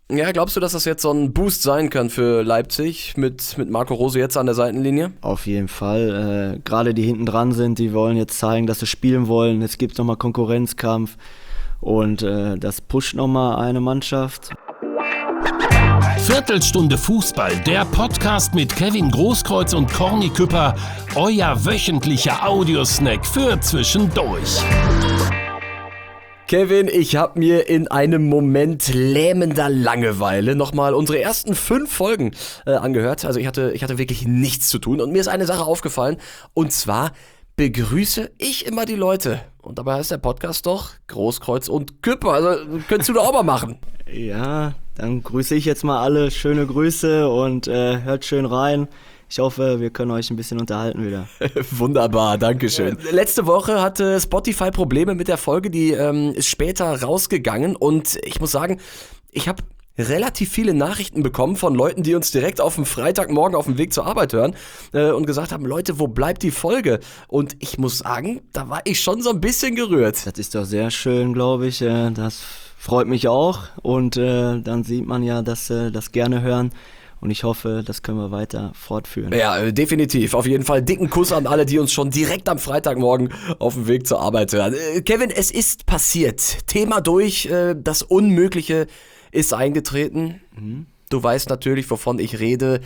Ja, glaubst du, dass das jetzt so ein Boost sein kann für Leipzig mit Marco Rose jetzt an der Seitenlinie? Auf jeden Fall. Gerade die hinten dran sind, die wollen jetzt zeigen, dass sie spielen wollen. Jetzt gibt es nochmal Konkurrenzkampf und das pusht nochmal eine Mannschaft. Viertelstunde Fußball, der Podcast mit Kevin Großkreuz und Corny Küpper, euer wöchentlicher Audiosnack für zwischendurch. Kevin, ich habe mir in einem Moment lähmender Langeweile nochmal unsere ersten 5 Folgen angehört. Also ich hatte wirklich nichts zu tun und mir ist eine Sache aufgefallen und zwar begrüße ich immer die Leute. Und dabei heißt der Podcast doch Großkreuz und Küpper. Also könntest du doch auch mal machen. Ja, dann grüße ich jetzt mal alle. Schöne Grüße und hört schön rein. Ich hoffe, wir können euch ein bisschen unterhalten wieder. Wunderbar, dankeschön. Letzte Woche hatte Spotify Probleme mit der Folge, die ist später rausgegangen und ich muss sagen, ich habe relativ viele Nachrichten bekommen von Leuten, die uns direkt auf dem Freitagmorgen auf dem Weg zur Arbeit hören und gesagt haben, Leute, wo bleibt die Folge? Und ich muss sagen, da war ich schon so ein bisschen gerührt. Das ist doch sehr schön, glaube ich. Das freut mich auch und dann sieht man ja, dass sie das gerne hören. Und ich hoffe, das können wir weiter fortführen. Ja, definitiv. Auf jeden Fall dicken Kuss an alle, die uns schon direkt am Freitagmorgen auf dem Weg zur Arbeit hören. Kevin, es ist passiert. Thema durch. Das Unmögliche ist eingetreten. Du weißt natürlich, wovon ich rede.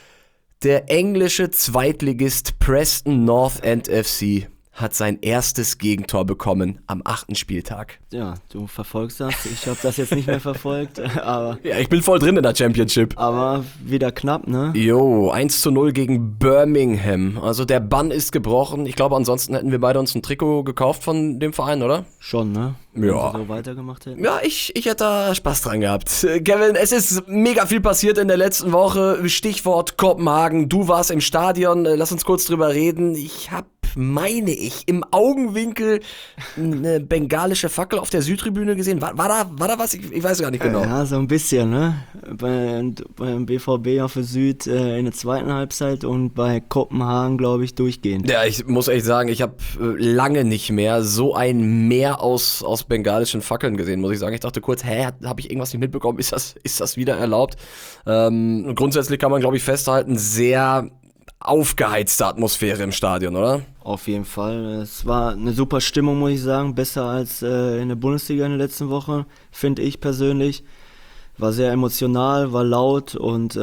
Der englische Zweitligist Preston North End FC hat sein erstes Gegentor bekommen am 8. Spieltag. Ja, du verfolgst das. Ich habe das jetzt nicht mehr verfolgt, aber... Ja, ich bin voll drin in der Championship. Aber wieder knapp, ne? Jo, 1:0 gegen Birmingham. Also der Bann ist gebrochen. Ich glaube, ansonsten hätten wir beide uns ein Trikot gekauft von dem Verein, oder? Schon, ne? Ja. Wenn sie so weitergemacht hätten. Ja, ich hätte da Spaß dran gehabt. Kevin, es ist mega viel passiert in der letzten Woche. Stichwort Kopenhagen. Du warst im Stadion. Lass uns kurz drüber reden. Ich habe, meine ich, im Augenwinkel eine bengalische Fackel auf der Südtribüne gesehen. War da was? Ich weiß gar nicht genau. Ja, so ein bisschen, ne? Beim BVB auf der Süd in der zweiten Halbzeit und bei Kopenhagen, glaube ich, durchgehend. Ja, ich muss echt sagen, ich habe lange nicht mehr so ein Meer aus bengalischen Fackeln gesehen, muss ich sagen. Ich dachte kurz, habe ich irgendwas nicht mitbekommen? Ist das wieder erlaubt? Grundsätzlich kann man, glaube ich, festhalten, sehr aufgeheizte Atmosphäre im Stadion, oder? Auf jeden Fall. Es war eine super Stimmung, muss ich sagen. Besser als in der Bundesliga in der letzten Woche, finde ich persönlich. War sehr emotional, war laut und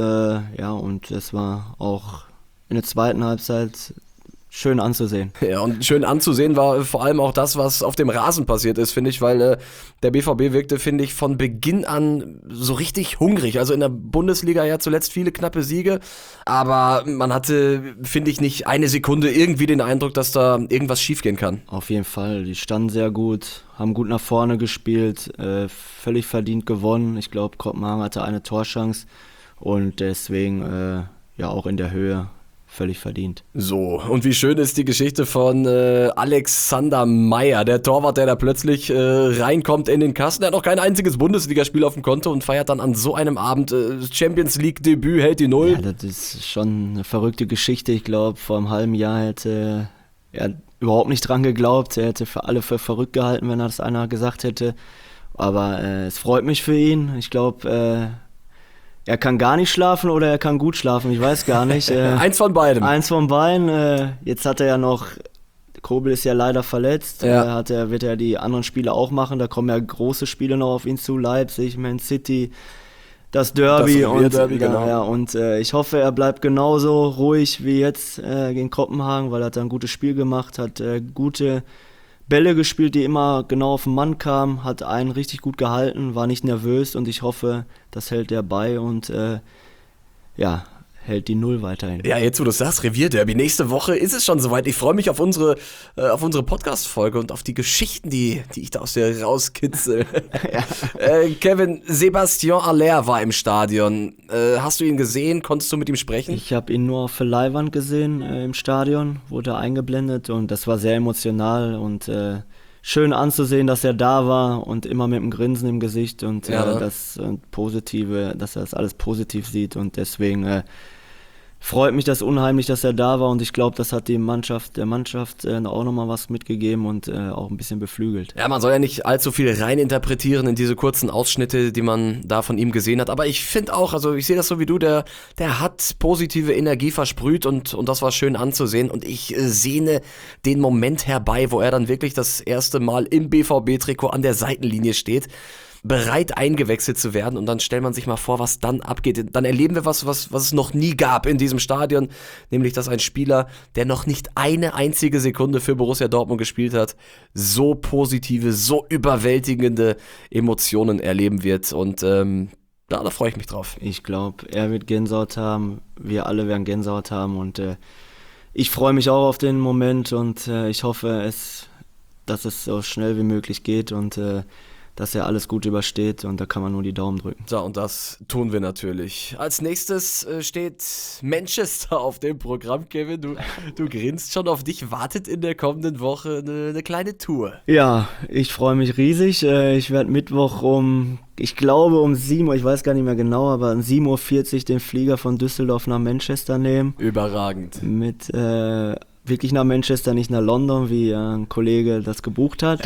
und es war auch in der zweiten Halbzeit schön anzusehen. Ja, und schön anzusehen war vor allem auch das, was auf dem Rasen passiert ist, finde ich, weil der BVB wirkte, finde ich, von Beginn an so richtig hungrig. Also in der Bundesliga ja zuletzt viele knappe Siege, aber man hatte, finde ich, nicht eine Sekunde irgendwie den Eindruck, dass da irgendwas schiefgehen kann. Auf jeden Fall, die standen sehr gut, haben gut nach vorne gespielt, völlig verdient gewonnen. Ich glaube, Kopenhagen hatte eine Torchance und deswegen auch in der Höhe. Völlig verdient. So, und wie schön ist die Geschichte von Alexander Meyer, der Torwart, der da plötzlich reinkommt in den Kasten. Er hat noch kein einziges Bundesligaspiel auf dem Konto und feiert dann an so einem Abend Champions League-Debüt, hält die Null. Ja, das ist schon eine verrückte Geschichte. Ich glaube, vor einem halben Jahr hätte er überhaupt nicht dran geglaubt. Er hätte für alle für verrückt gehalten, wenn er das einer gesagt hätte. Aber es freut mich für ihn. Ich glaube, er kann gar nicht schlafen oder er kann gut schlafen, ich weiß gar nicht. Eins von beidem. Eins von beiden. Jetzt hat er ja noch, Kobel ist ja leider verletzt, Ja. Wird er die anderen Spiele auch machen, da kommen ja große Spiele noch auf ihn zu, Leipzig, Man City, das Derby. Genau. Ja, und ich hoffe, er bleibt genauso ruhig wie jetzt gegen Kopenhagen, weil er hat da ein gutes Spiel gemacht, hat gute Bälle gespielt, die immer genau auf den Mann kamen, hat einen richtig gut gehalten, war nicht nervös und ich hoffe, das hält er bei und hält die Null weiterhin. Ja, jetzt wo du sagst, Revierderby, nächste Woche ist es schon soweit. Ich freue mich auf unsere Podcast-Folge und auf die Geschichten, die ich da aus dir rauskitzel. Ja. Kevin, Sébastien Haller war im Stadion. Hast du ihn gesehen? Konntest du mit ihm sprechen? Ich habe ihn nur auf der Leihwand gesehen im Stadion, wurde eingeblendet und das war sehr emotional und schön anzusehen, dass er da war und immer mit einem Grinsen im Gesicht und dass er das alles positiv sieht und deswegen freut mich das unheimlich, dass er da war und ich glaube, das hat der Mannschaft auch nochmal was mitgegeben und auch ein bisschen beflügelt. Ja, man soll ja nicht allzu viel reininterpretieren in diese kurzen Ausschnitte, die man da von ihm gesehen hat, aber ich finde auch, also ich sehe das so wie du, der hat positive Energie versprüht und das war schön anzusehen und ich sehne den Moment herbei, wo er dann wirklich das erste Mal im BVB-Trikot an der Seitenlinie steht, bereit eingewechselt zu werden und dann stellt man sich mal vor, was dann abgeht. Dann erleben wir was es noch nie gab in diesem Stadion, nämlich dass ein Spieler, der noch nicht eine einzige Sekunde für Borussia Dortmund gespielt hat, so positive, so überwältigende Emotionen erleben wird und da freue ich mich drauf. Ich glaube, er wird Gänsehaut haben, wir alle werden Gänsehaut haben und ich freue mich auch auf den Moment und ich hoffe, dass es so schnell wie möglich geht und dass er alles gut übersteht und da kann man nur die Daumen drücken. So, und das tun wir natürlich. Als nächstes steht Manchester auf dem Programm, Kevin. Du grinst schon, auf dich wartet in der kommenden Woche eine kleine Tour. Ja, ich freue mich riesig. Ich werde Mittwoch ich glaube um 7 Uhr, ich weiß gar nicht mehr genau, aber um 7.40 Uhr den Flieger von Düsseldorf nach Manchester nehmen. Überragend. Wirklich nach Manchester, nicht nach London, wie ein Kollege das gebucht hat.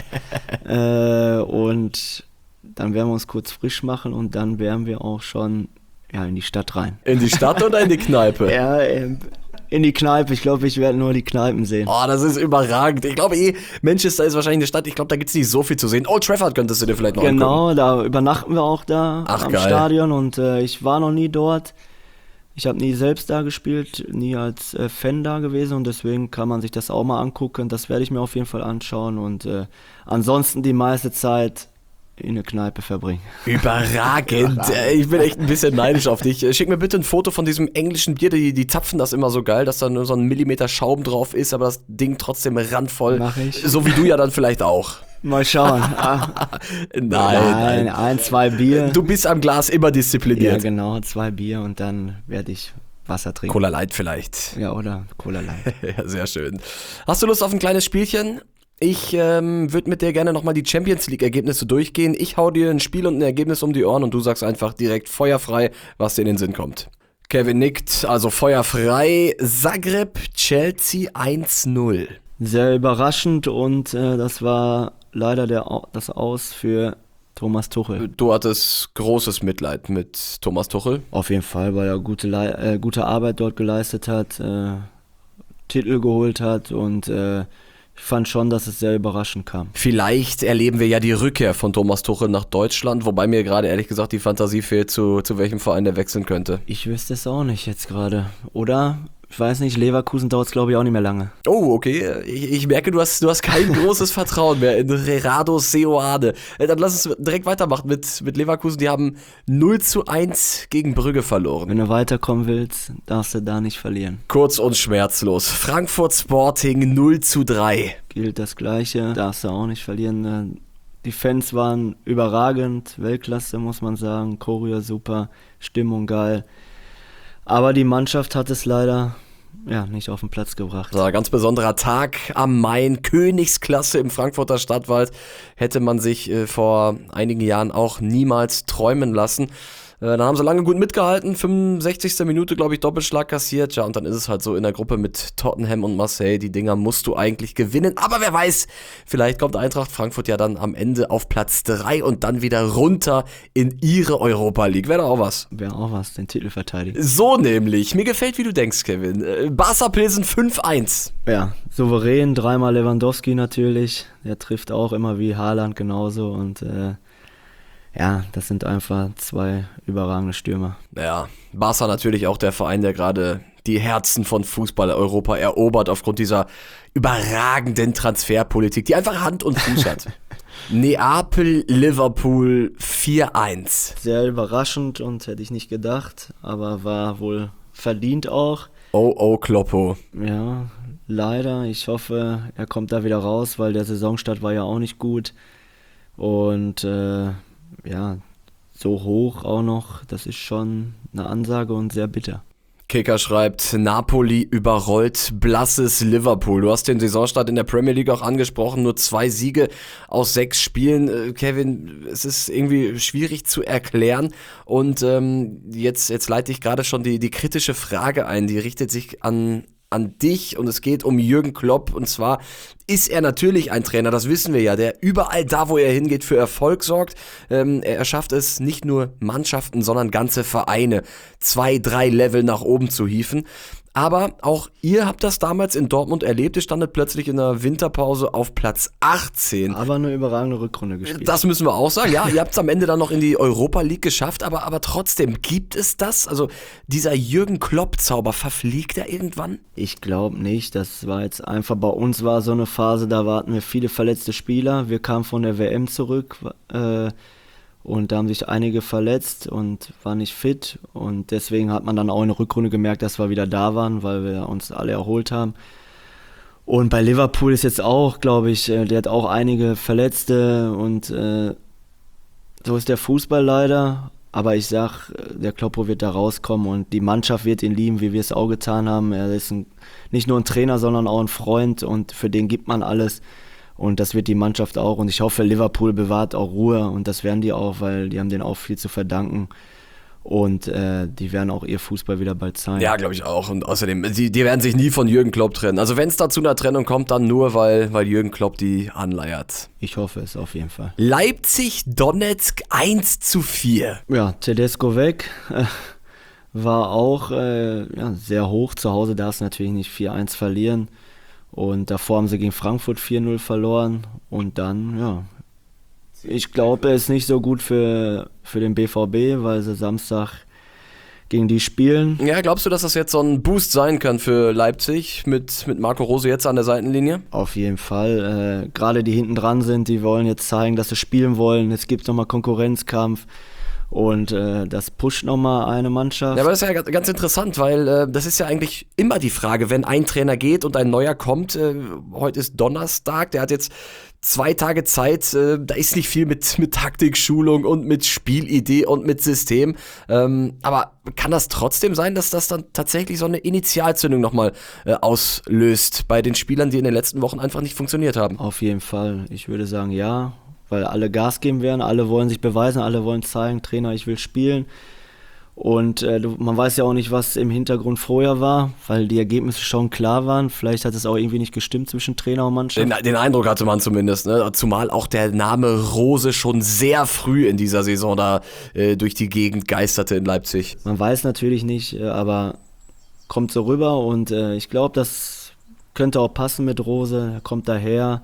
Und dann werden wir uns kurz frisch machen und dann werden wir auch schon in die Stadt rein. In die Stadt oder in die Kneipe? Ja, in die Kneipe. Ich glaube, ich werde nur die Kneipen sehen. Oh, das ist überragend. Ich glaube Manchester ist wahrscheinlich eine Stadt, ich glaube, da gibt es nicht so viel zu sehen. Old Trafford könntest du dir vielleicht noch angucken. Genau, da übernachten wir auch da am geil. Stadion und ich war noch nie dort. Ich habe nie selbst da gespielt, nie als Fan da gewesen und deswegen kann man sich das auch mal angucken. Das werde ich mir auf jeden Fall anschauen und ansonsten die meiste Zeit in eine Kneipe verbringen. Überragend. Ich bin echt ein bisschen neidisch auf dich. Schick mir bitte ein Foto von diesem englischen Bier. Die zapfen das immer so geil, dass da nur so ein Millimeter Schaum drauf ist, aber das Ding trotzdem randvoll. Mach ich. So wie du ja dann vielleicht auch. Mal schauen. Nein, 1, 2 Bier. Du bist am Glas immer diszipliniert. Ja, genau, 2 Bier und dann werde ich Wasser trinken. Cola Light vielleicht. Ja, oder Cola Light. Ja, sehr schön. Hast du Lust auf ein kleines Spielchen? Ich würde mit dir gerne nochmal die Champions League-Ergebnisse durchgehen. Ich hau dir ein Spiel und ein Ergebnis um die Ohren und du sagst einfach direkt feuerfrei, was dir in den Sinn kommt. Kevin nickt, also feuerfrei. Zagreb, Chelsea 1-0. Sehr überraschend und das war leider das Aus für Thomas Tuchel. Du hattest großes Mitleid mit Thomas Tuchel. Auf jeden Fall, weil er gute Arbeit dort geleistet hat, Titel geholt hat und ich fand schon, dass es sehr überraschend kam. Vielleicht erleben wir ja die Rückkehr von Thomas Tuchel nach Deutschland, wobei mir gerade ehrlich gesagt die Fantasie fehlt, zu welchem Verein der wechseln könnte. Ich wüsste es auch nicht jetzt gerade. Oder? Ich weiß nicht, Leverkusen dauert es glaube ich auch nicht mehr lange. Oh, okay. Ich merke, du hast kein großes Vertrauen mehr in Gerardo Seoane. Dann lass uns direkt weitermachen mit Leverkusen. Die haben 0-1 gegen Brügge verloren. Wenn du weiterkommen willst, darfst du da nicht verlieren. Kurz und schmerzlos. Frankfurt Sporting 0-3. Gilt das Gleiche, darfst du auch nicht verlieren. Die Fans waren überragend, Weltklasse muss man sagen, Choreo super, Stimmung geil. Aber die Mannschaft hat es leider nicht auf den Platz gebracht. So, ein ganz besonderer Tag am Main, Königsklasse im Frankfurter Stadtwald, hätte man sich vor einigen Jahren auch niemals träumen lassen. Dann haben sie lange gut mitgehalten, 65. Minute, glaube ich, Doppelschlag kassiert. Ja, und dann ist es halt so in der Gruppe mit Tottenham und Marseille, die Dinger musst du eigentlich gewinnen. Aber wer weiß, vielleicht kommt Eintracht Frankfurt ja dann am Ende auf Platz 3 und dann wieder runter in ihre Europa League. Wäre doch auch was. Wäre auch was, den Titel verteidigen. So nämlich. Mir gefällt, wie du denkst, Kevin. Barca Pilsen 5-1. Ja, souverän, 3-mal Lewandowski natürlich. Der trifft auch immer wie Haaland genauso und das sind einfach 2 überragende Stürmer. Ja, Barca natürlich auch der Verein, der gerade die Herzen von Fußball-Europa erobert aufgrund dieser überragenden Transferpolitik, die einfach Hand und Fuß hat. Neapel, Liverpool 4-1. Sehr überraschend und hätte ich nicht gedacht, aber war wohl verdient auch. Oh, Kloppo. Ja, leider. Ich hoffe, er kommt da wieder raus, weil der Saisonstart war ja auch nicht gut. Und so hoch auch noch, das ist schon eine Ansage und sehr bitter. Kicker schreibt, Napoli überrollt blasses Liverpool. Du hast den Saisonstart in der Premier League auch angesprochen, nur 2 Siege aus 6 Spielen. Kevin, es ist irgendwie schwierig zu erklären und jetzt leite ich gerade schon die kritische Frage ein, die richtet sich an dich und es geht um Jürgen Klopp und zwar ist er natürlich ein Trainer, das wissen wir ja, der überall da, wo er hingeht, für Erfolg sorgt. Er schafft es nicht nur Mannschaften, sondern ganze Vereine 2, 3 Level nach oben zu hieven. Aber auch ihr habt das damals in Dortmund erlebt. Ihr standet plötzlich in der Winterpause auf Platz 18. Aber eine überragende Rückrunde gespielt. Das müssen wir auch sagen. Ja, ihr habt es am Ende dann noch in die Europa League geschafft. Aber trotzdem, gibt es das? Also dieser Jürgen Klopp-Zauber, verfliegt er irgendwann? Ich glaube nicht. Das war jetzt einfach, bei uns war so eine Phase, da hatten wir viele verletzte Spieler. Wir kamen von der WM zurück. Und da haben sich einige verletzt und waren nicht fit. Und deswegen hat man dann auch in der Rückrunde gemerkt, dass wir wieder da waren, weil wir uns alle erholt haben. Und bei Liverpool ist jetzt auch, glaube ich, der hat auch einige Verletzte. Und so ist der Fußball leider. Aber ich sag, der Kloppo wird da rauskommen und die Mannschaft wird ihn lieben, wie wir es auch getan haben. Er ist nicht nur ein Trainer, sondern auch ein Freund und für den gibt man alles. Und das wird die Mannschaft auch. Und ich hoffe, Liverpool bewahrt auch Ruhe. Und das werden die auch, weil die haben denen auch viel zu verdanken. Und die werden auch ihr Fußball wieder bald zeigen. Ja, glaube ich auch. Und außerdem, die werden sich nie von Jürgen Klopp trennen. Also wenn es da zu einer Trennung kommt, dann nur, weil Jürgen Klopp die anleiert. Ich hoffe es auf jeden Fall. Leipzig-Donetsk 1:4. Ja, Tedesco weg. War auch sehr hoch. Zu Hause darfst du natürlich nicht 4-1 verlieren. Und davor haben sie gegen Frankfurt 4-0 verloren. Und dann, ja, ich glaube, er ist nicht so gut für den BVB, weil sie Samstag gegen die spielen. Ja, glaubst du, dass das jetzt so ein Boost sein kann für Leipzig mit Marco Rose jetzt an der Seitenlinie? Auf jeden Fall. Gerade die hinten dran sind, die wollen jetzt zeigen, dass sie spielen wollen. Es gibt nochmal Konkurrenzkampf. Und das pusht nochmal eine Mannschaft. Ja, aber das ist ja ganz interessant, weil das ist ja eigentlich immer die Frage, wenn ein Trainer geht und ein neuer kommt. Heute ist Donnerstag, der hat jetzt 2 Tage Zeit, da ist nicht viel mit Taktikschulung und mit Spielidee und mit System. Aber kann das trotzdem sein, dass das dann tatsächlich so eine Initialzündung nochmal auslöst bei den Spielern, die in den letzten Wochen einfach nicht funktioniert haben? Auf jeden Fall. Ich würde sagen, ja. Weil alle Gas geben werden, alle wollen sich beweisen, alle wollen zeigen, Trainer, ich will spielen. Und man weiß ja auch nicht, was im Hintergrund vorher war, weil die Ergebnisse schon klar waren. Vielleicht hat es auch irgendwie nicht gestimmt zwischen Trainer und Mannschaft. Den Eindruck hatte man zumindest, ne? Zumal auch der Name Rose schon sehr früh in dieser Saison da durch die Gegend geisterte in Leipzig. Man weiß natürlich nicht, aber kommt so rüber und ich glaube, das könnte auch passen mit Rose. Er kommt daher,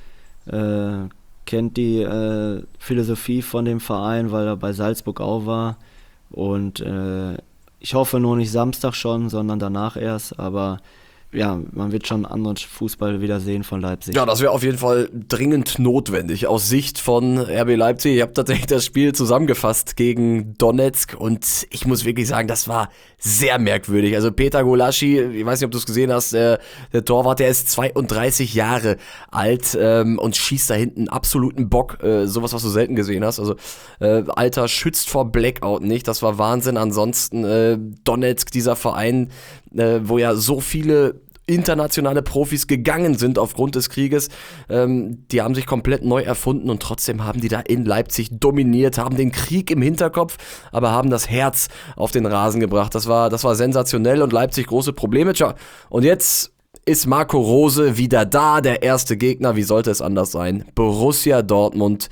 kennt die Philosophie von dem Verein, weil er bei Salzburg auch war. Und ich hoffe nur nicht Samstag schon, sondern danach erst. Aber ja, man wird schon anderen Fußball wieder sehen von Leipzig. Ja, das wäre auf jeden Fall dringend notwendig aus Sicht von RB Leipzig. Ich habe tatsächlich das Spiel zusammengefasst gegen Donetsk und ich muss wirklich sagen, das war sehr merkwürdig. Also Peter Golaschi, ich weiß nicht, ob du es gesehen hast, der Torwart, der ist 32 Jahre alt und schießt da hinten einen absoluten Bock. Sowas, was du selten gesehen hast. Also Alter schützt vor Blackout nicht. Das war Wahnsinn. Ansonsten Donetsk, dieser Verein, wo ja so viele internationale Profis gegangen sind aufgrund des Krieges. Die haben sich komplett neu erfunden und trotzdem haben die da in Leipzig dominiert, haben den Krieg im Hinterkopf, aber haben das Herz auf den Rasen gebracht. Das war sensationell und Leipzig große Probleme. Tja, und jetzt ist Marco Rose wieder da, der erste Gegner, wie sollte es anders sein? Borussia Dortmund.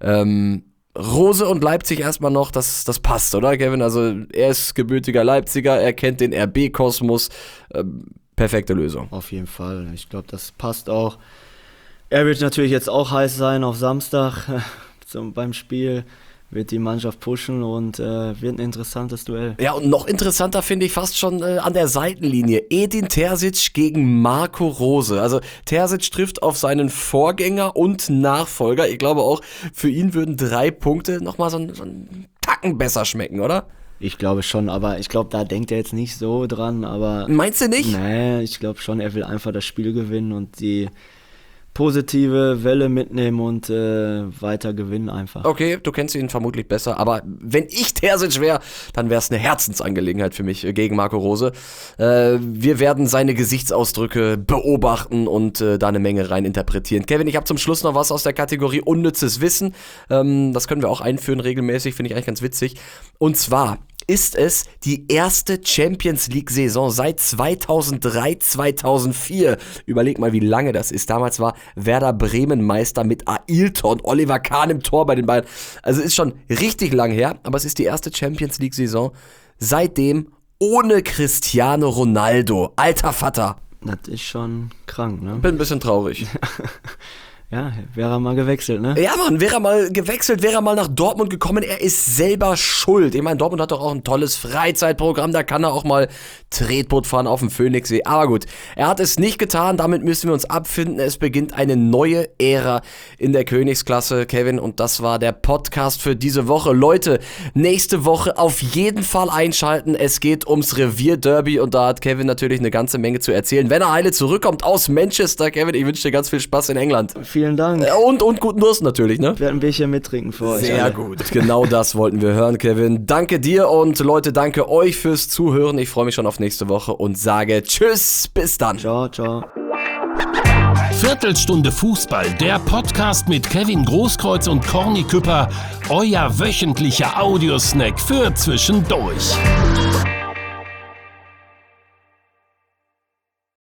Rose und Leipzig erstmal noch, das passt, oder Kevin? Also er ist gebürtiger Leipziger, er kennt den RB-Kosmos. Perfekte Lösung. Auf jeden Fall. Ich glaube, das passt auch. Er wird natürlich jetzt auch heiß sein auf Samstag beim Spiel. Wird die Mannschaft pushen und wird ein interessantes Duell. Ja, und noch interessanter finde ich fast schon an der Seitenlinie. Edin Terzic gegen Marco Rose. Also Terzic trifft auf seinen Vorgänger und Nachfolger. Ich glaube auch, für ihn würden 3 Punkte nochmal so einen Tacken besser schmecken, oder? Ich glaube schon, aber ich glaube, da denkt er jetzt nicht so dran. Aber meinst du nicht? Nee, ich glaube schon, er will einfach das Spiel gewinnen und die positive Welle mitnehmen und weiter gewinnen einfach. Okay, du kennst ihn vermutlich besser, aber wenn ich Terzic wäre, dann wäre es eine Herzensangelegenheit für mich gegen Marco Rose. Wir werden seine Gesichtsausdrücke beobachten und da eine Menge rein interpretieren. Kevin, ich habe zum Schluss noch was aus der Kategorie unnützes Wissen. Das können wir auch einführen regelmäßig, finde ich eigentlich ganz witzig. Und zwar ist es die erste Champions-League-Saison seit 2003, 2004. Überleg mal, wie lange das ist. Damals war Werder Bremen Meister mit Ailton, Oliver Kahn im Tor bei den beiden. Also ist schon richtig lang her, aber es ist die erste Champions-League-Saison seitdem ohne Cristiano Ronaldo. Alter Vater. Das ist schon krank, ne? Bin ein bisschen traurig. Ja, wäre er mal gewechselt, ne? Ja, Mann, wäre er mal gewechselt, wäre er mal nach Dortmund gekommen, er ist selber schuld. Ich meine, Dortmund hat doch auch ein tolles Freizeitprogramm, da kann er auch mal Tretboot fahren auf dem Phoenixsee. Aber gut, er hat es nicht getan, damit müssen wir uns abfinden. Es beginnt eine neue Ära in der Königsklasse, Kevin, und das war der Podcast für diese Woche. Leute, nächste Woche auf jeden Fall einschalten, es geht ums Revierderby und da hat Kevin natürlich eine ganze Menge zu erzählen. Wenn er heile zurückkommt aus Manchester, Kevin, ich wünsche dir ganz viel Spaß in England. Vielen Dank. Und guten Durst natürlich, ne? Ich werde ein Bierchen mittrinken für euch. Sehr gut. Genau das wollten wir hören, Kevin. Danke dir und Leute, danke euch fürs Zuhören. Ich freue mich schon auf nächste Woche und sage Tschüss, bis dann. Ciao, ciao. Viertelstunde Fußball, der Podcast mit Kevin Großkreuz und Corny Küpper, euer wöchentlicher Audiosnack für zwischendurch.